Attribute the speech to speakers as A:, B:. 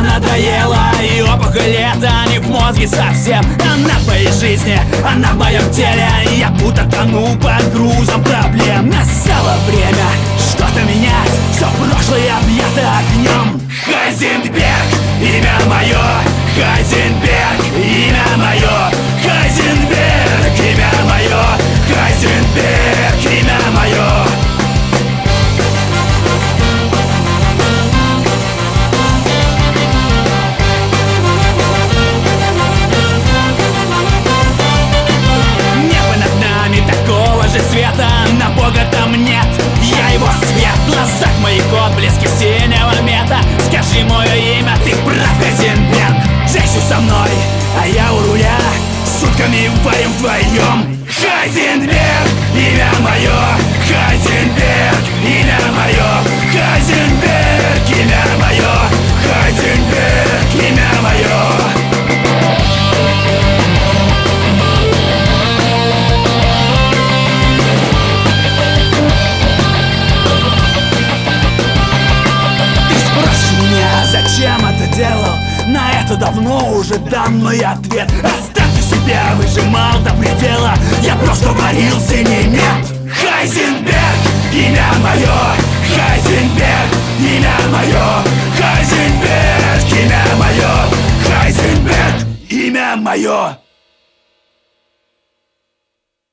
A: надоела, и опухоль это не в мозге совсем. Она в моей жизни, она в моем теле. Я будто тону под грузом проблем. Настало время что-то менять, все прошлое объято огнем. Хайзенберг, имя мое, Хайзенберг, имя мое, Хайзенберг, имя мое, Хайзенберг, имя мое. Небо над нами такого же цвета, на Бога там нет, я его свет. В глазах моих отблески синего мета. Скажи мое имя, ты прав, Хайзенберг. Здесь со мной, а я у руля, сутками воем вдвоем. Хайзенберг, имя мое, Хайзенберг, имя мое, Хайзенберг, имя мое, Хайзенберг, имя мое. Зачем это делал? На это давно уже дан мой ответ. Оставьте себя, выжимал до предела. Я просто варился, не нет. Хайзенберг, имя мое, Хайзенберг, имя мое, Хайзенберг, имя мое, Хайзенберг, имя мое.